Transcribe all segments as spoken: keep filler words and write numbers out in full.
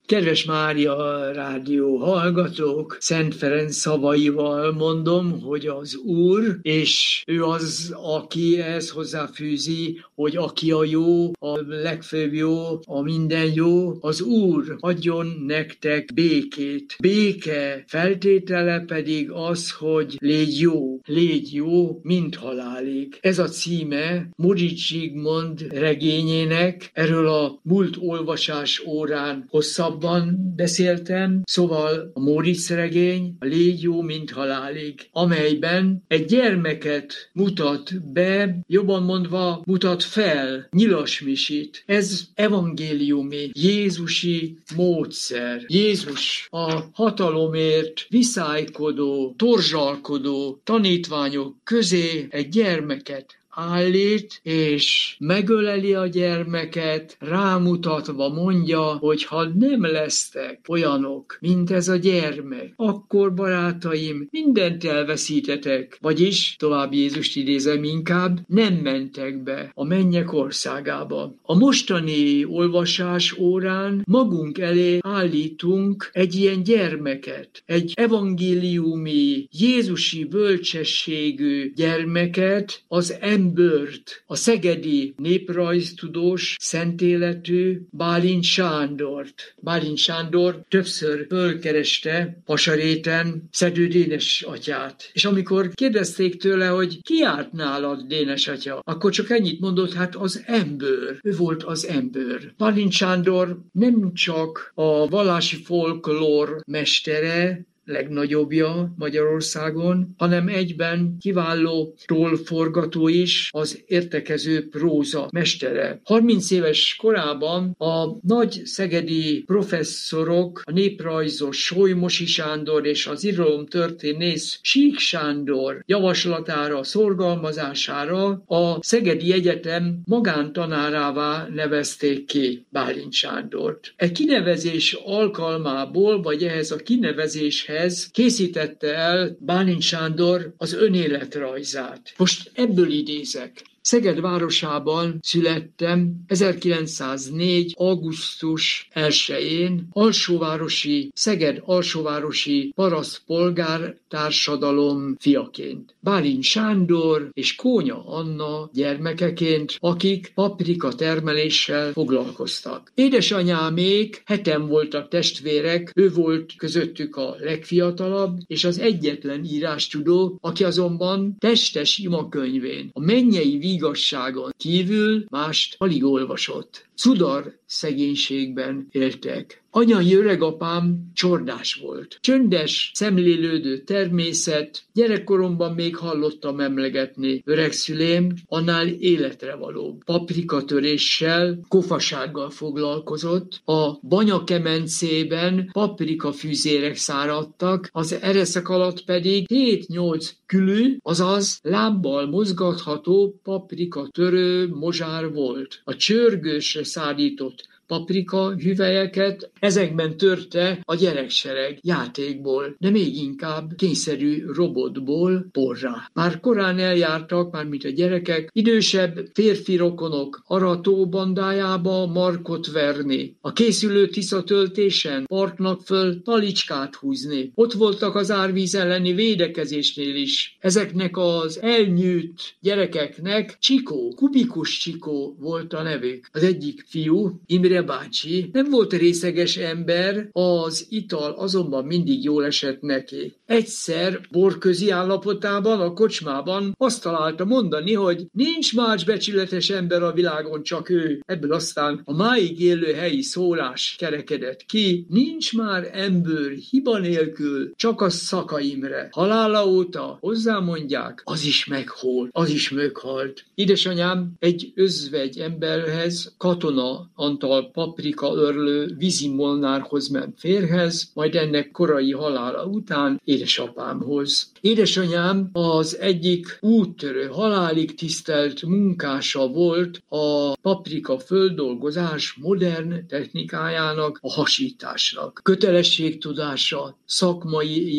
Kedves Mária rádió hallgatók, Szent Ferenc szavaival mondom, hogy az Úr, és ő az, aki ehhez hozzáfűzi, hogy aki a jó, a legfőbb jó, a minden jó, az Úr adjon nektek békét. Béke feltétele pedig az, hogy légy jó, légy jó, mint halálig. Ez a címe Modics Zsigmond regényének, erről a múlt olvasás órán hosszabban beszéltem, szóval a Móricz regény, a Légy jó, mint halálig, amelyben egy gyermeket mutat be, jobban mondva mutat fel, Nyilas Misit. Ez evangéliumi, jézusi módszer. Jézus a hatalomért viszálykodó, torzsalkodó tanítványok közé egy gyermeket állít, és megöleli a gyermeket, rámutatva mondja, hogy ha nem lesztek olyanok, mint ez a gyermek, akkor, barátaim, mindent elveszítetek, vagyis, tovább Jézust idézem inkább, nem mentek be a mennyek országába. A mostani olvasás órán magunk elé állítunk egy ilyen gyermeket, egy evangéliumi, jézusi bölcsességű gyermeket, az ember Bört, a szegedi néprajztudós, szentéletű Bálint Sándort. Bálint Sándor többször fölkereste Pasaréten Szedő Dénes atyát. És amikor kérdezték tőle, hogy ki járt nálad, Dénes atya, akkor csak ennyit mondott, hát az Embőr. Ő volt az Embőr. Bálint Sándor nem csak a vallási folklór mestere, legnagyobbja Magyarországon, hanem egyben kiváló tollforgató is, az értekező próza mestere. harminc éves korában a nagy szegedi professzorok, a néprajzos Solymosi Sándor és az irodalomtörténész Sík Sándor javaslatára, szorgalmazására a Szegedi Egyetem magántanárává nevezték ki Bálint Sándort. E kinevezés alkalmából, vagy ehhez a kinevezéshez készítette el Bálint Sándor az önéletrajzát. Most ebből idézek. Szeged városában születtem ezerkilencszáznégy. augusztus elsején alsóvárosi, Szeged alsóvárosi parasztpolgár társadalom fiaként. Bálint Sándor és Kónya Anna gyermekeként, akik paprika termeléssel foglalkoztak. Édesanyámék heten voltak testvérek, ő volt közöttük a legfiatalabb, és az egyetlen írástudó, aki azonban testes imakönyvén, a mennyei igazságon kívül mást alig olvasott. Cudar szegénységben éltek. Anyai öregapám csordás volt. Csöndes, szemlélődő természet, gyerekkoromban még hallottam emlegetni. Öregszülém annál életre való. Paprikatöréssel, kofasággal foglalkozott. A banyakemencében paprikafűzérek száradtak, az ereszek alatt pedig hét-nyolc külű, azaz lábbal mozgatható paprikatörő mozsár volt. A csörgősre szállított paprika hüvelyeket ezekben törte a gyereksereg játékból, de még inkább kényszerű robotból porrá. Már korán eljártak, mármint a gyerekek, idősebb férfi rokonok arató bandájába markot verni, a készülő tiszatöltésen partnak föl talicskát húzni. Ott voltak az árvíz elleni védekezésnél is. Ezeknek az elnyűjt gyerekeknek Csikó, Kubikus Csikó volt a nevük. Az egyik fiú, Imre bácsi, nem volt részeges ember, az ital azonban mindig jól esett neki. Egyszer borközi állapotában a kocsmában azt találta mondani, hogy nincs más becsületes ember a világon, csak ő. Ebből aztán a máig élő helyi szólás kerekedett ki, nincs már ember hiba nélkül, csak a Szaka Imre. Halála óta hozzámondják, az is meghalt, az is meghalt. Édesanyám egy özvegy emberhez, Katona Antal paprika örlő vízi molnárhoz ment férhez, majd ennek korai halála után édesapámhoz. Édesanyám az egyik úttörő, halálig tisztelt munkása volt a paprika földolgozás modern technikájának, a hasításnak. Kötelességtudása, szakmai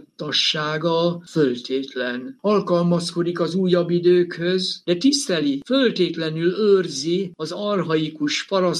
jártassága föltétlen. Alkalmazkodik az újabb időkhöz, de tiszteli, föltétlenül őrzi az archaikus paraszti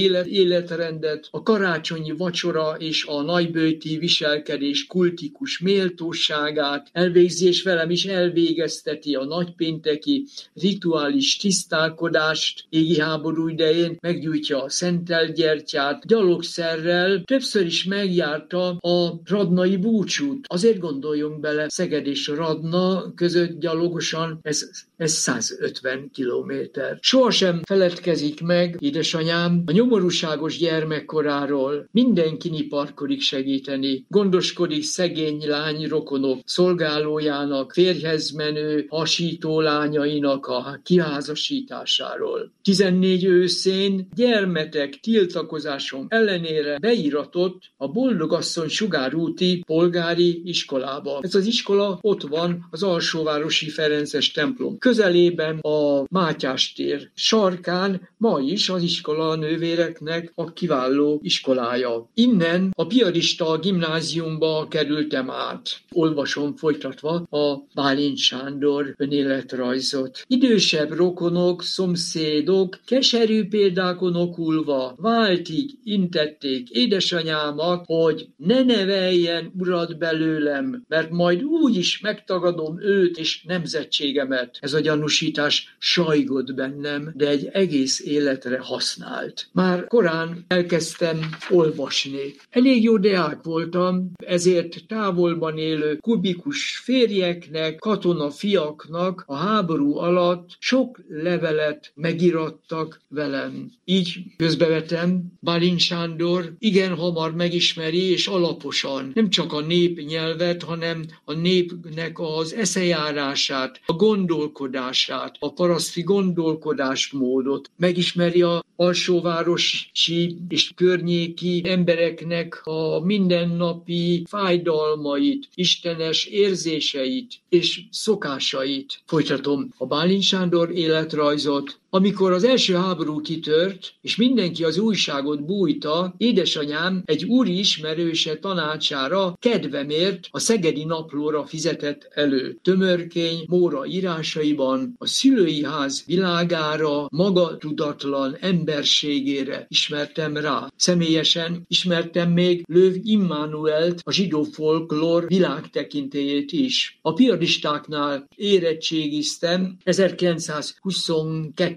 élet, életrendet, a karácsonyi vacsora és a nagyböjti viselkedés kultikus méltóságát elvégzi, és velem is elvégezteti a nagypénteki rituális tisztálkodást, égi háború idején meggyújtja a szentelt gyertyát, gyalogszerrel többször is megjárta a radnai búcsút. Azért gondoljunk bele, Szeged és Radna között gyalogosan ez, ez százötven kilométer. Sohasem feledkezik meg édesanyám a nyomorúságos gyermekkoráról. Mindenki parkodik segíteni. Gondoskodik szegény lány rokonok szolgálójának, férjhez menő hasító lányainak a kiházasításáról. tizennégy őszén gyermetek tiltakozásom ellenére beíratott a Boldogasszony sugárúti polgári iskolába. Ez az iskola ott van az Alsóvárosi Ferences templom közelében, a Mátyás tér sarkán, ma is az iskola nővéreknek a kiváló iskolája. Innen a piarista gimnáziumba kerültem át. Olvasom folytatva a Bálint Sándor önéletrajzot. Idősebb rokonok, szomszédok, keserű példákon okulva váltig intették édesanyámat, hogy ne neveljen urat belőlem, mert majd úgy is megtagadom őt és nemzetségemet. Ez a gyanúsítás sajgott bennem, de egy egész életre használt. Már korán elkezdtem olvasni. Elég jó deák voltam, ezért távolban élő kubikus férjeknek, katona fiaknak a háború alatt sok levelet megirattak velem. Így közbevetem, Bálint Sándor igen hamar megismeri és alaposan nem csak a népnyelvet, hanem a népnek az eszejárását, a gondolkodását, a paraszti gondolkodásmódot. Megismeri a alsóvárosi és környéki embereknek a mindennapi fájdalmait, istenes érzéseit és szokásait. Folytatom a Bálint Sándor életrajzot. Amikor az első háború kitört, és mindenki az újságot bújta, édesanyám egy úri ismerőse tanácsára kedvemért a Szegedi Naplóra fizetett elő. Tömörkény Móra írásaiban a szülői ház világára, maga tudatlan emberségére ismertem rá. Személyesen ismertem még Löw Immanuelt, a zsidó folklór világtekintélyét is. A piaristáknál érettségiztem ezerkilencszázhuszonkettőben.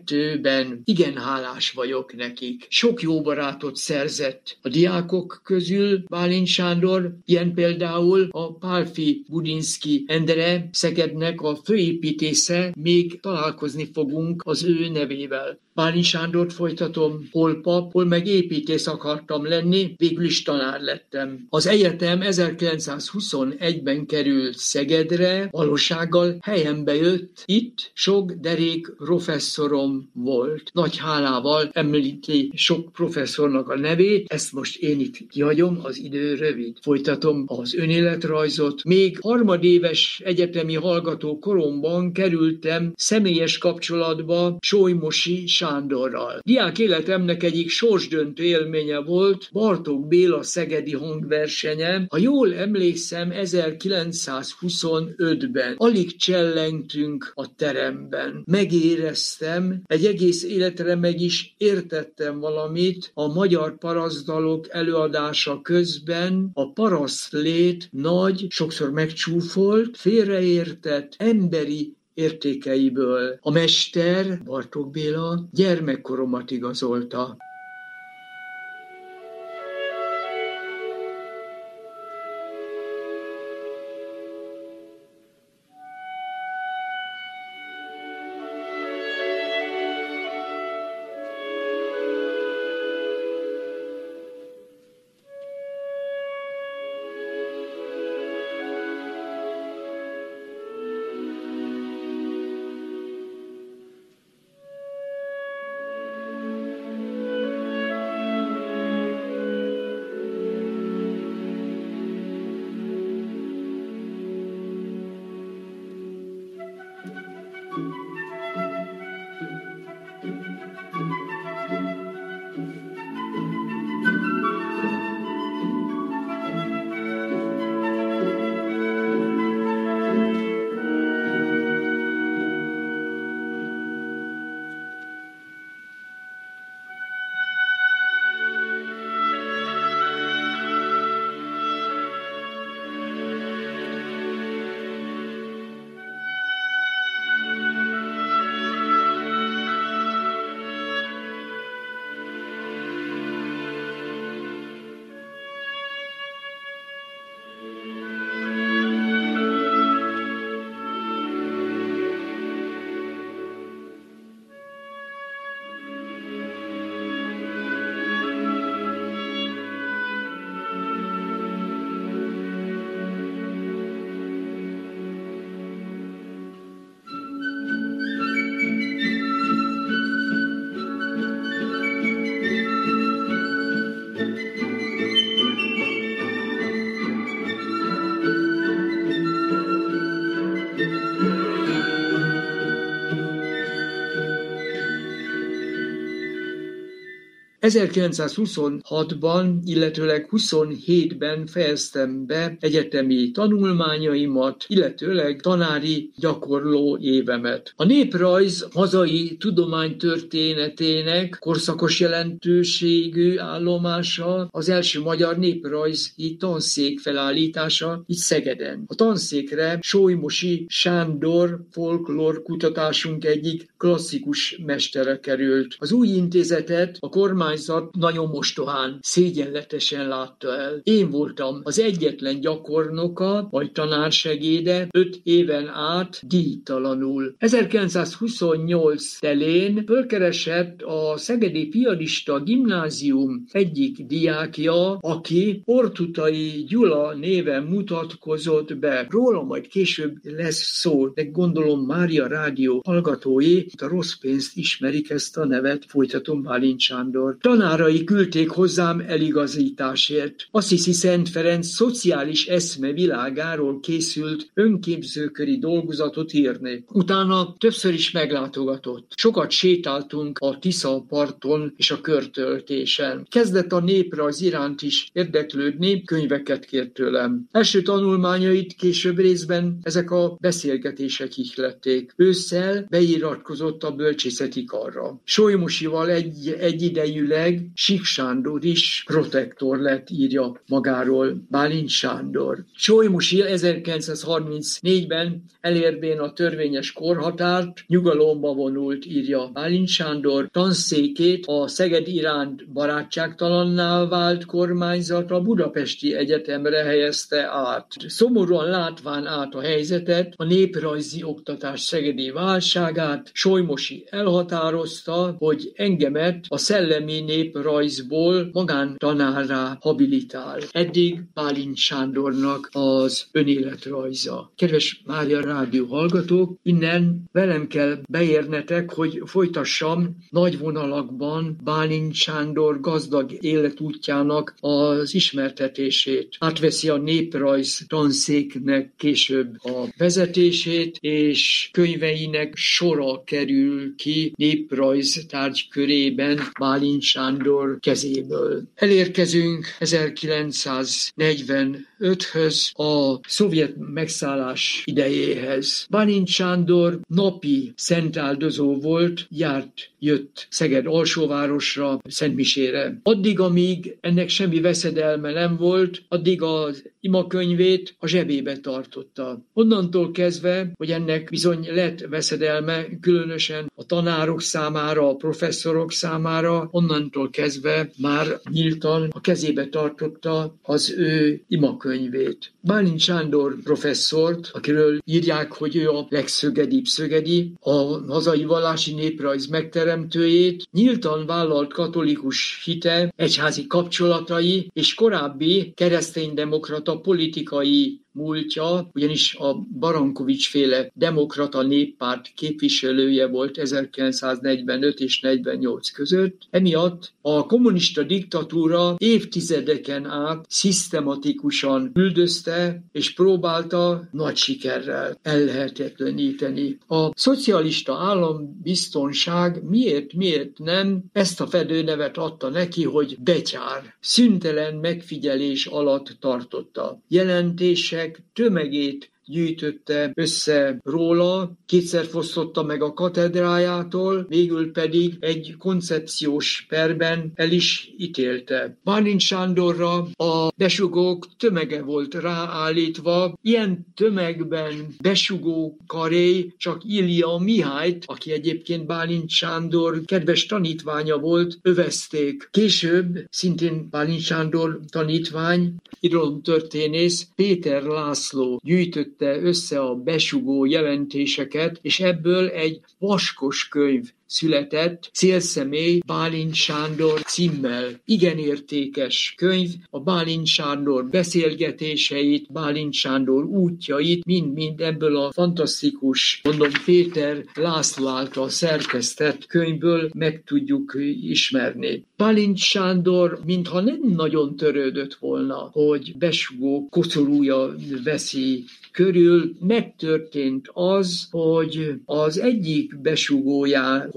Igen hálás vagyok nekik. Sok jó barátot szerzett a diákok közül Bálint Sándor, ilyen például a Pálffy Budinszky Endre, Szegednek a főépítésze, még találkozni fogunk az ő nevével. Bálint Sándort folytatom, hol pap, hol meg építész akartam lenni, végül is tanár lettem. Az egyetem ezerkilencszázhuszonegyben került Szegedre, valósággal helyembe jött, itt sok derék professzorom volt. Nagy hálával említi sok professzornak a nevét, ezt most én itt kihagyom, az idő rövid. Folytatom az önéletrajzot. Még harmadéves egyetemi hallgató koromban kerültem személyes kapcsolatba Solymosi Sándorral. Diák életemnek egyik sorsdöntő élménye volt Bartók Béla szegedi hangversenye. Ha jól emlékszem, ezerkilencszázhuszonötben. Alig csellengtünk a teremben. Megéreztem, egy egész életre meg is értettem valamit a magyar parasztdalok előadása közben. A parasztlét nagy, sokszor megcsúfolt, félreértett, emberi értékeiből. A mester, Bartók Béla, gyermekkoromat igazolta. ezerkilencszázhuszonhatban, illetőleg huszonhétben fejeztem be egyetemi tanulmányaimat, illetőleg tanári gyakorló évemet. A néprajz hazai tudománytörténetének korszakos jelentőségű állomása az első magyar néprajzi tanszék felállítása itt Szegeden. A tanszékre Solymosi Sándor folklór kutatásunk egyik klasszikus mestere került. Az új intézetet a kormányzat nagyon mostohán, szégyenletesen látta el. Én voltam az egyetlen gyakornoka, vagy tanársegéde öt éven át díjtalanul. ezerkilencszázhuszonnyolc telén fölkeresett a Szegedi Piarista Gimnázium egyik diákja, aki Orthuthai Gyula néven mutatkozott be. Róla majd később lesz szó, de gondolom Mária Rádió hallgatói a rossz pénzt ismerik ezt a nevet, folytatom Bálint Sándor. Tanárai küldték hozzám eligazításért. Assisi Szent Ferenc szociális eszme világáról készült önképzőköri dolgozatot írni. Utána többször is meglátogatott. Sokat sétáltunk a Tisza parton és a körtöltésen. Kezdett a néprajz iránt is érdeklődni, könyveket kért tőlem. Első tanulmányait később részben ezek a beszélgetések ihlették. Ősszel beiratkozott a bölcsészeti karra. Solymosival egy, egyidejűleg Sík Sándor is protektor lett, írja magáról Bálint Sándor. Solymosi ezerkilencszázharmincnégyben elérvén a törvényes korhatárt nyugalomba vonult, írja Bálint Sándor. Tanszékét a Szeged iránt barátságtalanná vált kormányzat a Budapesti Egyetemre helyezte át. Szomorúan látván át a helyzetet, a néprajzi oktatás szegedi válságát, Solymosi elhatározta, hogy engemet a szellemi néprajzból magántanárrá habilitál. Eddig Bálint Sándornak az önéletrajza. Kedves Mária Rádió hallgatók, innen velem kell beérnetek, hogy folytassam nagy vonalakban Bálint Sándor gazdag életútjának az ismertetését. Átveszi a néprajz tanszéknek később a vezetését, és könyveinek sora kerül ki néprajz tárgykörében Bálint Sándor kezéből. Elérkezünk ezerkilencszáznegyvenöthöz, a szovjet megszállás idejéhez. Bálint Sándor napi szentáldozó volt, járt, jött Szeged alsóvárosra, szentmisére. Addig, amíg ennek semmi veszedelme nem volt, addig az imakönyvét a zsebébe tartotta. Onnantól kezdve, hogy ennek bizony lett veszedelme, különösen a tanárok számára, a professzorok számára, onnantól kezdve már nyíltan a kezébe tartotta az ő imakönyvét. Bálint Sándor professzort, akiről írják, hogy ő a legszögedibb szögedi, a hazai vallási néprajz megteremtőjét, nyíltan vállalt katolikus hite, egyházi kapcsolatai és korábbi kereszténydemokrata politikai múltja, ugyanis a Barankovics-féle demokrata néppárt képviselője volt ezerkilencszáznegyvenöt és negyvennyolc között. Emiatt a kommunista diktatúra évtizedeken át szisztematikusan üldözte és próbálta nagy sikerrel ellehetetleníteni. A szocialista állambiztonság miért, miért nem ezt a fedőnevet adta neki, hogy betyár. Szüntelen megfigyelés alatt tartotta. Jelentések tömegét gyűjtötte össze róla, kétszer fosztotta meg a katedrájától, végül pedig egy koncepciós perben el is ítélte. Bálint Sándorra a besugók tömege volt ráállítva, ilyen tömegben besugó karé csak Ilja Mihályt, aki egyébként Bálint Sándor kedves tanítványa volt, övezték. Később szintén Bálint Sándor tanítvány, irodalomtörténész Péter László gyűjtött össze a besugó jelentéseket, és ebből egy vaskos könyv született, Célszemély Bálint Sándor címmel. Igen értékes könyv, a Bálint Sándor beszélgetéseit, Bálint Sándor útjait, mind-mind ebből a fantasztikus, mondom, Péter László által szerkesztett könyvből meg tudjuk ismerni. Bálint Sándor mintha nem nagyon törődött volna, hogy besugó koszorúja veszi körül. Megtörtént az, hogy az egyik besugójához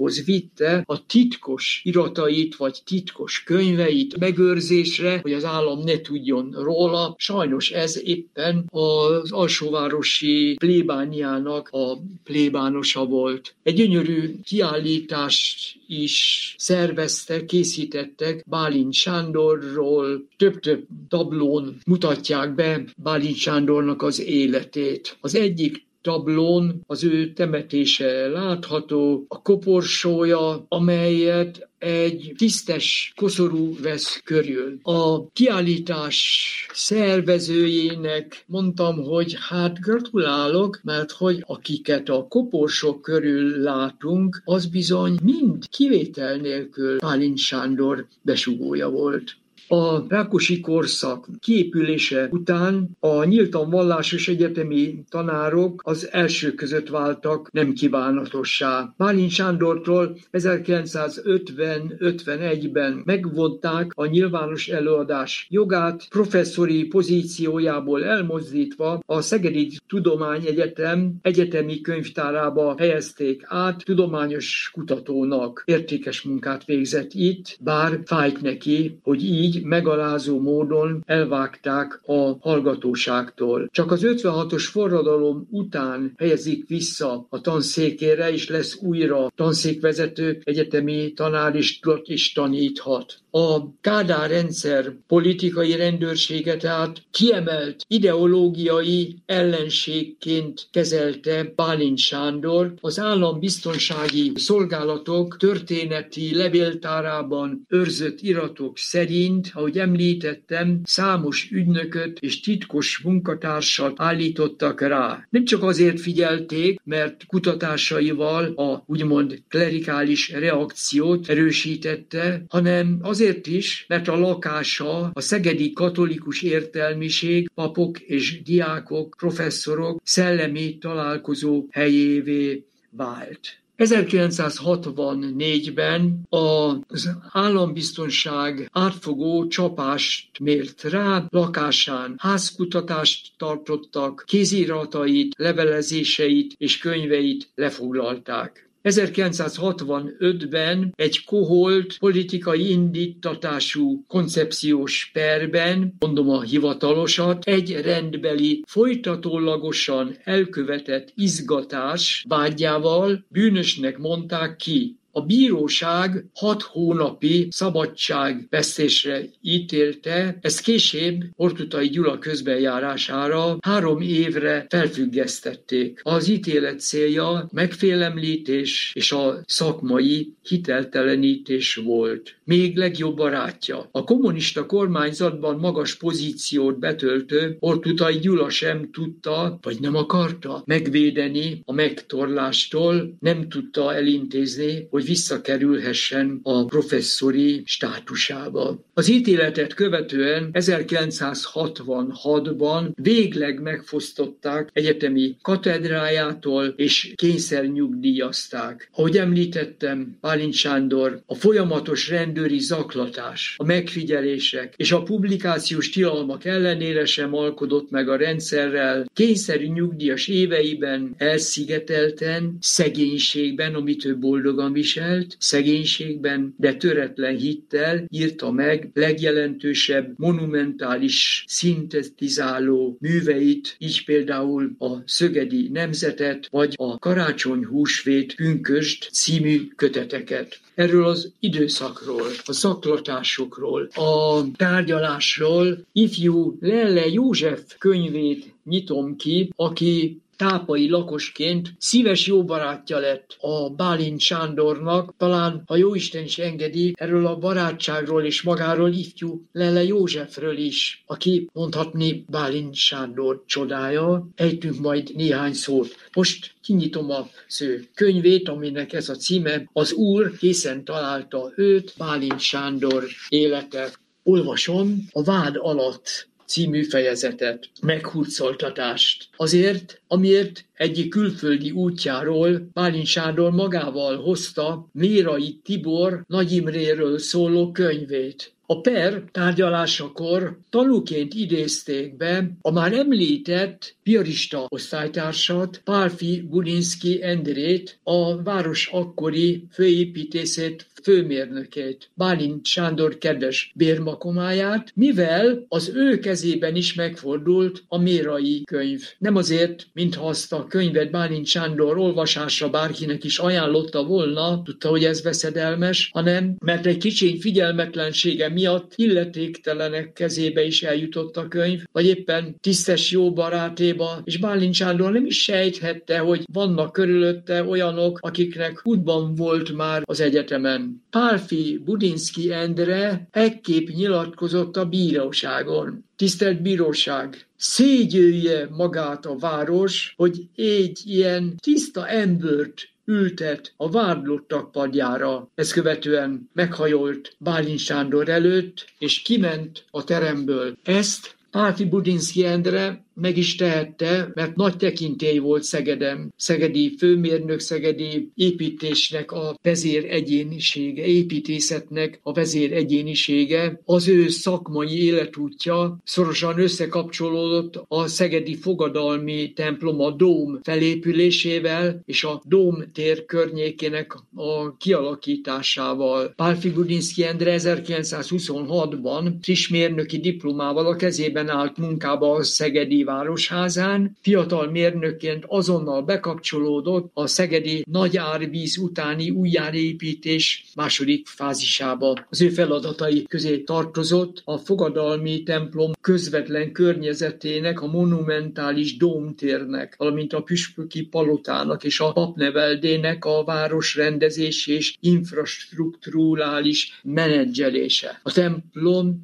bírósághoz vitte a titkos iratait vagy titkos könyveit megőrzésre, hogy az állam ne tudjon róla. Sajnos ez éppen az alsóvárosi plébániának a plébánosa volt. Egy gyönyörű kiállítást is szerveztek, készítettek Bálint Sándorról, több-több tablón mutatják be Bálint Sándornak az életét. Az egyik tablón az ő temetése látható, a koporsója, amelyet egy tisztes koszorú vesz körül. A kiállítás szervezőjének mondtam, hogy hát gratulálok, mert hogy akiket a koporsó körül látunk, az bizony mind kivétel nélkül Bálint Sándor besugója volt. A Rákosi korszak kiépülése után a nyíltan vallásos egyetemi tanárok az elsők között váltak nem kívánatossá. Bálint Sándortól ezerkilencszázötven-ötvenegyben megvonták a nyilvános előadás jogát, professzori pozíciójából elmozdítva a Szegedi Tudományegyetem egyetemi könyvtárába helyezték át, tudományos kutatónak értékes munkát végzett itt, bár fájt neki, hogy így megalázó módon elvágták a hallgatóságtól. Csak az ötvenhatos forradalom után helyezik vissza a tanszékére, és lesz újra tanszékvezető, egyetemi tanár is, is taníthat. A Kádár rendszer politikai rendőrsége tehát kiemelt ideológiai ellenségként kezelte Bálint Sándor. Az állambiztonsági szolgálatok történeti levéltárában őrzött iratok szerint, ahogy említettem, számos ügynököt és titkos munkatársat állítottak rá. Nem csak azért figyelték, mert kutatásaival a úgymond klerikális reakciót erősítette, hanem azért is, mert a lakása a szegedi katolikus értelmiség, papok és diákok, professzorok szellemi találkozó helyévé vált. ezerkilencszázhatvannégyben az állambiztonság átfogó csapást mért rá, lakásán házkutatást tartottak, kéziratait, levelezéseit és könyveit lefoglalták. ezerkilencszázhatvanötben egy koholt politikai indítatású koncepciós perben, mondom a hivatalosat, egy rendbeli folytatólagosan elkövetett izgatás vágyával bűnösnek mondták ki. A bíróság hat hónapi szabadságvesztésre ítélte, ezt később Ortutay Gyula közbenjárására három évre felfüggesztették. Az ítélet célja megfélemlítés és a szakmai hiteltelenítés volt. Még legjobb barátja. A kommunista kormányzatban magas pozíciót betöltő Ortutay Gyula sem tudta, vagy nem akarta megvédeni a megtorlástól, nem tudta elintézni, hogy visszakerülhessen a professzori státusába. Az ítéletet követően ezerkilencszázhatvanhatban végleg megfosztották egyetemi katedrájától és kényszernyugdíjazták. Ahogy említettem, Bálint Sándor a folyamatos rendőri zaklatás, a megfigyelések és a publikációs tilalmak ellenére sem alkodott meg a rendszerrel, kényszerű nyugdíjas éveiben elszigetelten, szegénységben, amit ő boldogan viselt, szegénységben, de töretlen hittel írta meg legjelentősebb monumentális szintetizáló műveit, így például a Szögedi Nemzetet, vagy a Karácsony Húsvét Pünkösd című köteteket. Erről az időszakról, a zaklatásokról, a tárgyalásról ifjú Lelle József könyvét nyitom ki, aki tápai lakosként szíves jó barátja lett a Bálint Sándornak, talán, ha Jóisten is engedi, erről a barátságról és magáról ifjú Lelle Józsefről is, aki mondhatni Bálint Sándor csodája. Ejtünk majd néhány szót. Most kinyitom az ő könyvét, aminek ez a címe, Az Úr készen találta őt, Bálint Sándor élete. Olvasom a vád alatt című fejezetet, meghurcoltatást. Azért, amiért egyik külföldi útjáról Bálint Sándor magával hozta Mérai Tibor Nagy Imréről szóló könyvét. A per tárgyalásakor tanúként idézték be a már említett piarista osztálytársat, Pálffy Budynsky Endrét, a város akkori főépítészét, főmérnökét, Bálint Sándor kedves bérmakomáját, mivel az ő kezében is megfordult a Mérai könyv. Nem azért, mintha azt a könyvet Bálint Sándor olvasásra bárkinek is ajánlotta volna, tudta, hogy ez veszedelmes, hanem mert egy kicsiny figyelmetlensége miatt illetéktelenek kezébe is eljutott a könyv, vagy éppen tisztes jó barátéba, és Bálint Sándor nem is sejthette, hogy vannak körülötte olyanok, akiknek útban volt már az egyetemen. Pálffy Budynsky Endre ekképp nyilatkozott a bíróságon. Tisztelt bíróság, szégyülje magát a város, hogy egy ilyen tiszta embert ültet a vádlottak padjára. Ezt követően meghajolt Bálint Sándor előtt, és kiment a teremből. Ezt Pálffy Budynsky Endre meg is tehette, mert nagy tekintély volt Szegeden. Szegedi főmérnök, szegedi építésnek a vezér egyénisége, építészetnek a vezér egyénisége, az ő szakmai életútja szorosan összekapcsolódott a szegedi fogadalmi templom, a Dóm felépülésével és a Dóm tér környékének a kialakításával. Pálffy Budynsky Endre ezerkilencszázhuszonhatban friss mérnöki diplomával a kezében állt munkába a szegedi városházán, fiatal mérnökként azonnal bekapcsolódott a szegedi nagy árvíz utáni újjáépítés második fázisába. Az ő feladatai közé tartozott a fogadalmi templom közvetlen környezetének, a monumentális dómtérnek, valamint a püspöki palotának és a papneveldének a városrendezés és infrastrukturális menedzselése. A templom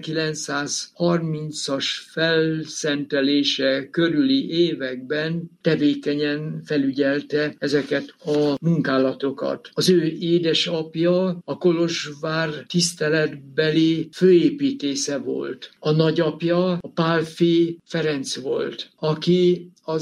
ezerkilencszázharmincas felszentelése körüli években tevékenyen felügyelte ezeket a munkálatokat. Az ő édesapja a Kolozsvár tiszteletbeli főépítésze volt. A nagyapja a Pálffy Ferenc volt, aki az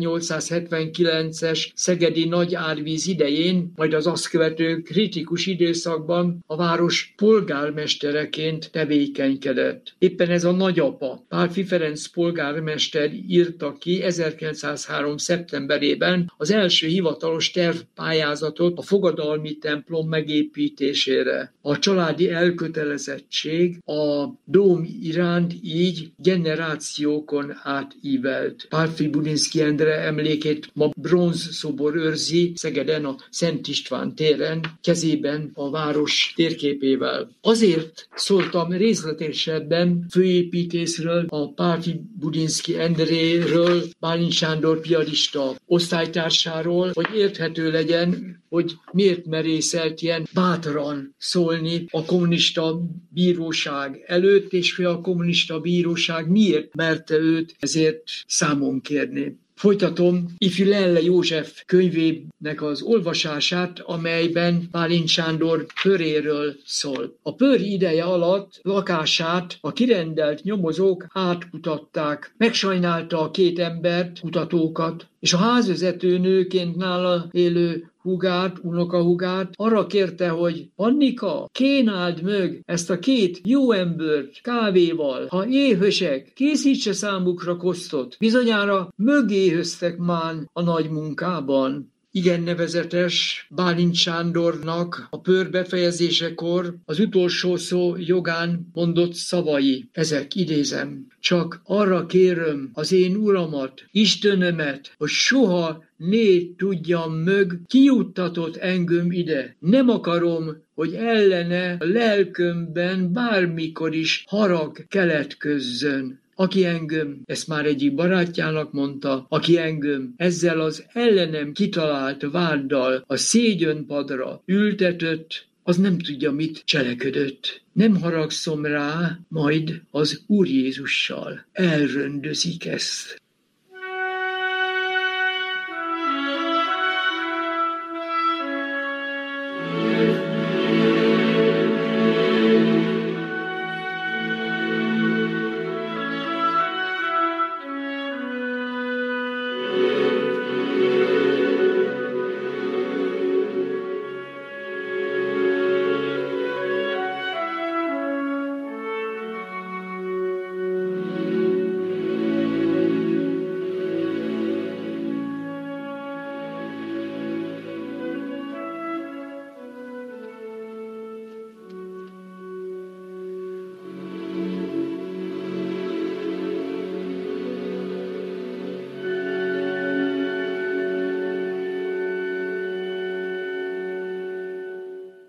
ezernyolcszázhetvenkilences szegedi nagy árvíz idején, majd az azt követő kritikus időszakban a város polgármestereként tevékenykedett. Éppen ez a nagyapa, Pálffy Ferenc polgármester írta ki ezerkilencszázhárom. szeptemberében az első hivatalos tervpályázatot a fogadalmi templom megépítésére. A családi elkötelezettség a dóm iránt így generációkon átívelt. Pálffy Budynsky Endre emlékét ma bronzszobor őrzi Szegeden a Szent István téren, kezében a város térképével. Azért szóltam részletesebben főépítészről, a Pálffy Budynsky Endréről, Bálint Sándor piarista osztálytársáról, hogy érthető legyen, hogy miért merészelt ilyen bátran szólni a kommunista bíróság előtt, és hogy a kommunista bíróság miért merte őt ezért számon kérni. Folytatom ifjú Lelle József könyvének az olvasását, amelyben Bálint Sándor pöréről szól. A pör ideje alatt lakását a kirendelt nyomozók átkutatták. Megsajnálta a két embert, kutatókat, és a házvezető nőként nála élő hugát, unokahugát arra kérte, hogy Annika, kénáld meg ezt a két jó embert kávéval, ha éhösek, készítse számukra kosztot. Bizonyára mögéhöztek már a nagy munkában. Igen nevezetes Bálint Sándornak a pör befejezésekor az utolsó szó jogán mondott szavai. Ezek, idézem, csak arra kérem az én uramat, Istenömet, hogy soha né tudjam mög, kijuttatott engem ide. Nem akarom, hogy ellene a lelkömben bármikor is harag keletközzön. Aki engem, ezt már egyik barátjának mondta, aki engem ezzel az ellenem kitalált váddal a szégyönpadra ültetött, az nem tudja, mit cselekedett. Nem haragszom rá, majd az Úr Jézussal elrendözik ezt.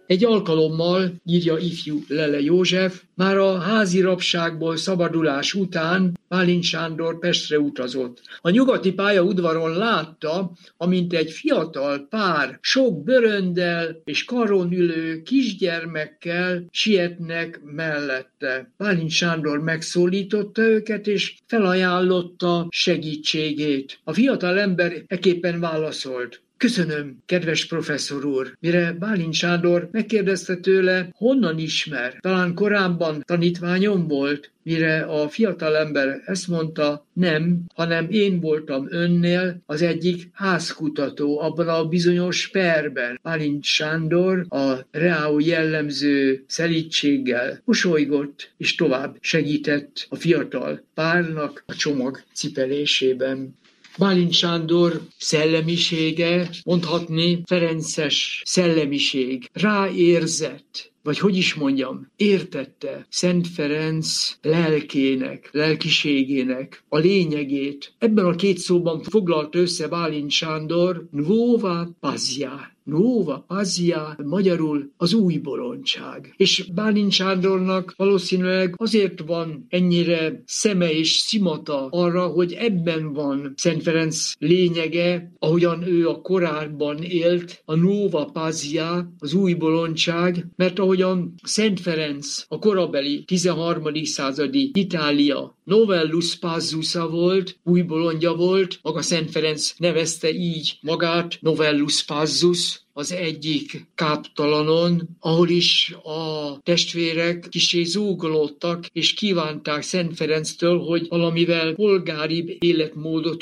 Egy alkalommal, írja ifjú Lele József, már a házi rabságból szabadulás után Bálint Sándor Pestre utazott. A nyugati pályaudvaron látta, amint egy fiatal pár sok bőröndel és karon ülő kisgyermekkel sietnek mellette. Bálint Sándor megszólította őket, és felajánlotta segítségét. A fiatal ember eképpen válaszolt: köszönöm, kedves professzor úr. Mire Bálint Sándor megkérdezte tőle, honnan ismer? Talán korábban tanítványom volt? Mire a fiatalember ezt mondta, nem, hanem én voltam önnél az egyik házkutató abban a bizonyos perben. Bálint Sándor a reáú jellemző szelídséggel mosolygott, és tovább segített a fiatal párnak a csomag cipelésében. Bálint Sándor szellemisége, mondhatni ferences szellemiség, ráérzett, vagy hogy is mondjam, értette Szent Ferenc lelkének, lelkiségének a lényegét. Ebben a két szóban foglalt össze Bálint Sándor nuova pazia. Nuova pazia, magyarul az új bolondság. És Bálint Sándornak valószínűleg azért van ennyire szeme és szimata arra, hogy ebben van Szent Ferenc lényege, ahogyan ő a korábban élt, a nuova pazia, az új bolondság, mert ahogyan Szent Ferenc a korabeli tizenharmadik századi Itália novellus pazzusa volt, új bolondja volt, maga Szent Ferenc nevezte így magát, novellus pazzus, az egyik káptalanon, ahol is a testvérek kissé zúgolódtak, és kívánták Szent Ferenctől, hogy valamivel polgáribb életmódot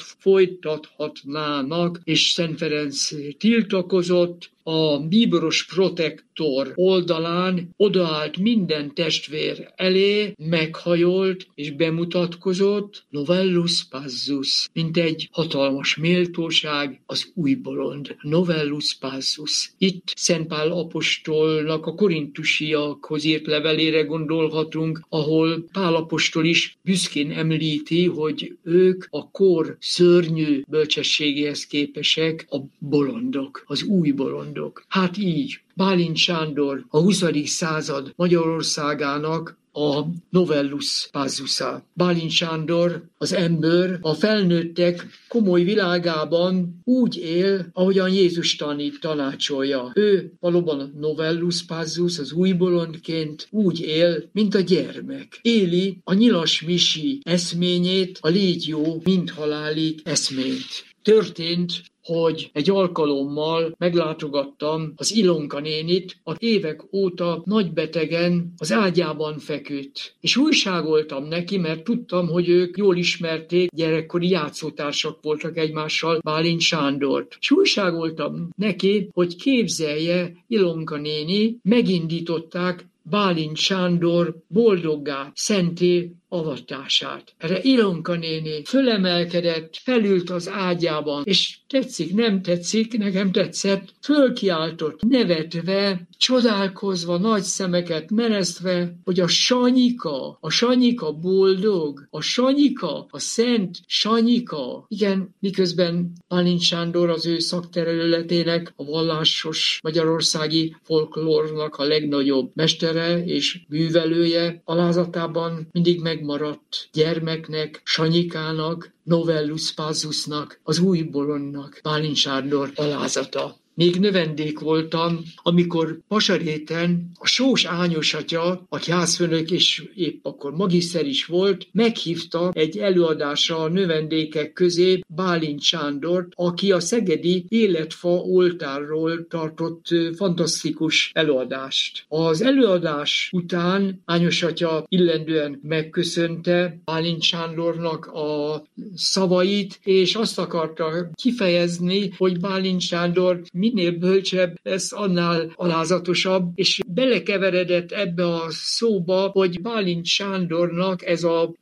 folytathatnának, és Szent Ferenc tiltakozott. A bíboros protektor oldalán odaállt minden testvér elé, meghajolt és bemutatkozott, novellus pazzus, mint egy hatalmas méltóság, az új bolond, novellus pazzus. Itt Szent Pál apostolnak a korintusiakhoz írt levelére gondolhatunk, ahol Pál apostol is büszkén említi, hogy ők a kor szörnyű bölcsességéhez képesek, a bolondok, az új bolond. Hát így, Bálint Sándor a huszadik század Magyarországának a novellus pazzusa. Bálint Sándor, az ember, a felnőttek komoly világában úgy él, ahogyan Jézus tanít, tanácsolja. Ő valóban a novellus pazzus, az új bolondként úgy él, mint a gyermek. Éli a nyilas misi eszményét, a légy jó, mind halálig eszményt. Történt, hogy egy alkalommal meglátogattam az Ilonka nénit, aki évek óta nagybetegen az ágyában feküdt. És újságoltam neki, mert tudtam, hogy ők jól ismerték, gyerekkori játszótársak voltak egymással, Bálint Sándort. És újságoltam neki, hogy képzelje, Ilonka néni, megindították Bálint Sándor boldoggá, szenté avatását. Erre Ilonka néni fölemelkedett, felült az ágyában, és tetszik, nem tetszik, nekem tetszett, fölkiáltott, nevetve, csodálkozva, nagy szemeket meresztve, hogy a Sanyika, a Sanyika boldog, a Sanyika, a Szent Sanyika. Igen, miközben Bálint Sándor az ő szakterületének, a vallásos magyarországi folklórnak a legnagyobb mestere és művelője, alázatában mindig megmaradt gyermeknek, Sanyikának, novellus pazzusnak, az új bolondnak Bálint Sándor alázata. Még növendék voltam, amikor Pasaréten a Sós Ányos atya, aki házfőnök és épp akkor magiszter is volt, meghívta egy előadásra a növendékek közé Bálint Sándort, aki a szegedi Életfa oltárról tartott fantasztikus előadást. Az előadás után Ányos atya illendően megköszönte Bálint Sándornak a szavait, és azt akarta kifejezni, hogy Bálint Sándor minél bölcsebb lesz, annál alázatosabb, és belekeveredett ebbe a szóba, hogy Bálint Sándornak ez a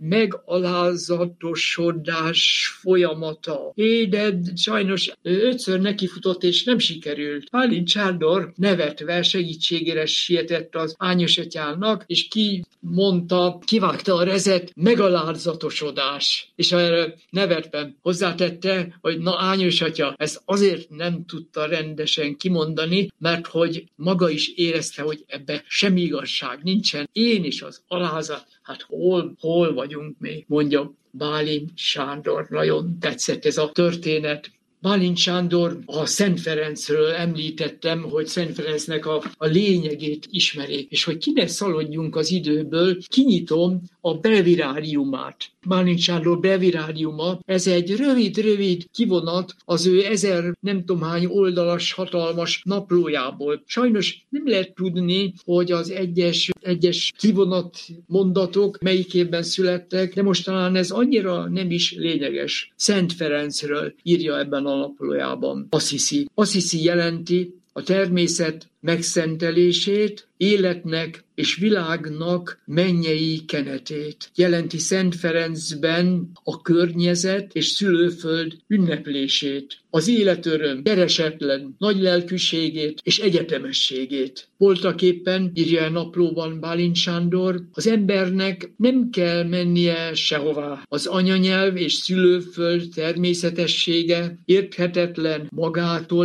megalázatosodás folyamata. É, de sajnos ötször nekifutott, és nem sikerült. Bálint Sándor nevetve segítségére sietett az Ányos atyának, és ki mondta, kivágta a rezet, megalázatosodás. És erre nevetve hozzátette, hogy na Ányos atya, ezt azért nem tudta rendben csendesen kimondani, mert hogy maga is érezte, hogy ebbe semmi igazság nincsen. Én is az alázat, hát hol, hol vagyunk mi, mondja Bálint Sándor. Nagyon tetszett ez a történet. Bálint Sándor, a Szent Ferencről említettem, hogy Szent Ferencnek a, a lényegét ismeri, és hogy ki ne szaladjunk az időből, kinyitom a breviáriumát. Bálint Sándor breviáriuma, ez egy rövid-rövid kivonat az ő ezer nem tudom hány oldalas hatalmas naplójából. Sajnos nem lehet tudni, hogy az egyes, egyes kivonat mondatok melyikében születtek, de most talán ez annyira nem is lényeges. Szent Ferencről írja ebben a naplójában. Assisi. Assisi jelenti a természet megszentelését, életnek és világnak mennyei kenetét. Jelenti Szent Ferencben a környezet és szülőföld ünneplését, az életöröm keresetlen nagy lelkűségét és egyetemességét. Voltaképpen, írja a naplóban Bálint Sándor, az embernek nem kell mennie sehová. Az anyanyelv és szülőföld természetessége, érthetetlen, magától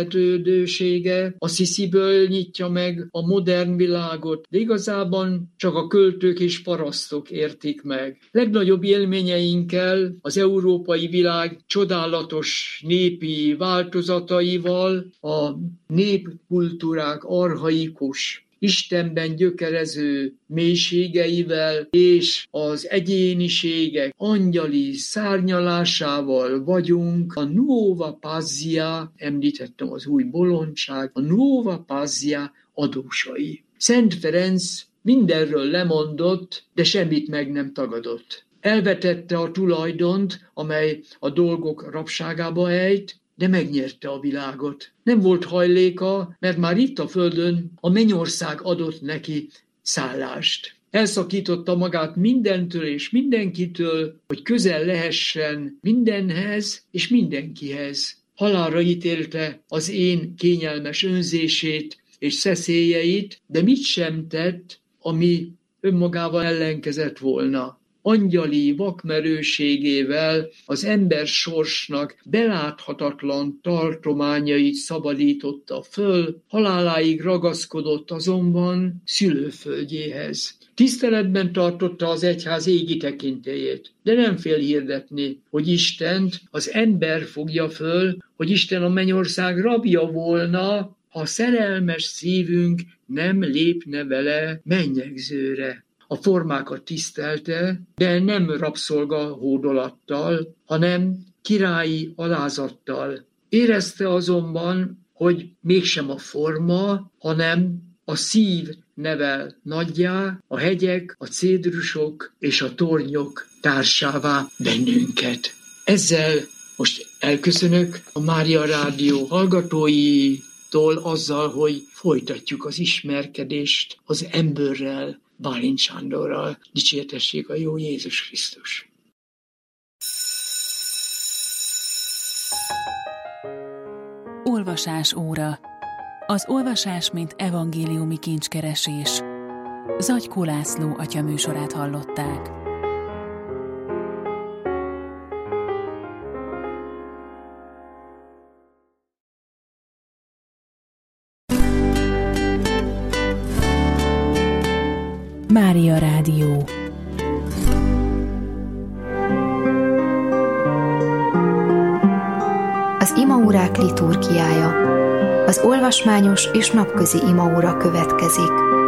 értetődősége Assisiből nyitja meg a modern világot, de igazában csak a költők és parasztok értik meg. Legnagyobb élményeinkkel az európai világ csodálatos népi változataival, a népkultúrák archaikus, Istenben gyökerező mélységeivel és az egyéniségek angyali szárnyalásával vagyunk a Nuova Pazia, említettem az új bolondság, a Nuova Pazia adósai. Szent Ferenc mindenről lemondott, de semmit meg nem tagadott. Elvetette a tulajdont, amely a dolgok rabságába ejt, de megnyerte a világot. Nem volt hajléka, mert már itt a földön a mennyország adott neki szállást. Elszakította magát mindentől és mindenkitől, hogy közel lehessen mindenhez és mindenkihez. Halálra ítélte az én kényelmes önzését és szeszélyeit, de mit sem tett, ami önmagával ellenkezett volna. Angyali vakmerőségével az ember sorsnak beláthatatlan tartományait szabadította föl, haláláig ragaszkodott azonban szülőföldjéhez. Tiszteletben tartotta az egyház égi tekintélyét, de nem fél hirdetni, hogy Istent az ember fogja föl, hogy Isten a mennyország rabja volna, ha szerelmes szívünk nem lépne vele mennyegzőre. A formákat tisztelte, de nem rabszolga hódolattal, hanem királyi alázattal. Érezte azonban, hogy mégsem a forma, hanem a szív nevel nagyjá, a hegyek, a cédrusok és a tornyok társává bennünket. Ezzel most elköszönök a Mária Rádió hallgatóitól azzal, hogy folytatjuk az ismerkedést az emberrel, Bálint Sándorral. Dicsértessék a jó Jézus Krisztus! Olvasás óra. Az olvasás, mint evangéliumi kincskeresés. Zagykó László atya műsorát hallották. Mária Rádió. Az imaórák liturgiája. Az olvasmányos és napközi imaóra következik.